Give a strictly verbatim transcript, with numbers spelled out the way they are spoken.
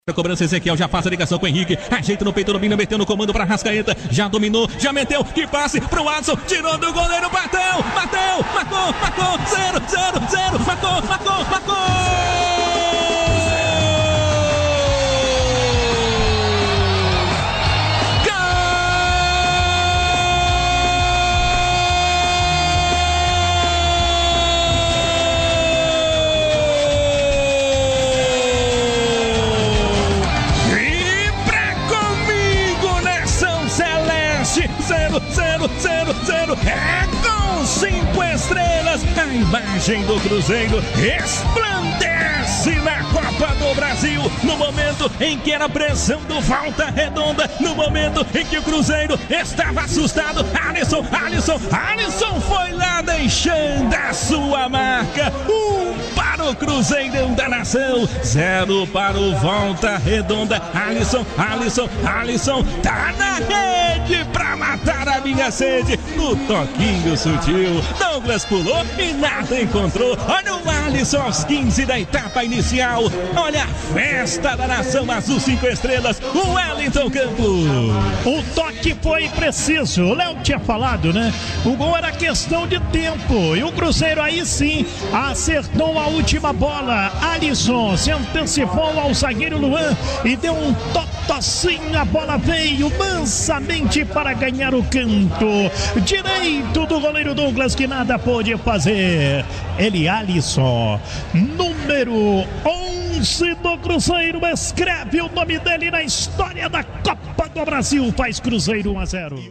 A cobrança, Ezequiel já faz a ligação com o Henrique, ajeita no peito, domina, meteu no comando para Rascaeta, já dominou, já meteu, que passe pro Adson, tirou do goleiro, bateu, bateu, marcou, marcou, zero, zero, zero, marcou, marcou, marcou! Zero, zero, zero, zero, é com cinco estrelas, a imagem do Cruzeiro resplandece na Copa do Brasil, no momento em que era pressão do Volta Redonda, no momento em que o Cruzeiro estava assustado, Alisson, Alisson, Alisson foi lá deixando a sua marca, um para o Cruzeirão da Nação, zero para o Volta Redonda, Alisson, Alisson, Alisson, tá na rede pra matar a minha sede, no toquinho sutil, Douglas pulou e nada encontrou, olha o Alisson aos quinze da etapa inicial, olha a festa da Nação Azul cinco estrelas, o Wellington Campos. O toque foi preciso, o Léo tinha falado, né? O gol era questão de tempo e o Cruzeiro aí sim acertou a última bola, Alisson se antecipou ao zagueiro Luan e deu um totocinho, a bola veio mansamente para ganhar o canto direito do goleiro Douglas, que nada pôde fazer. Ele, Alisson, número onze do Cruzeiro, escreve o nome dele na história da Copa do Brasil, faz Cruzeiro um a zero.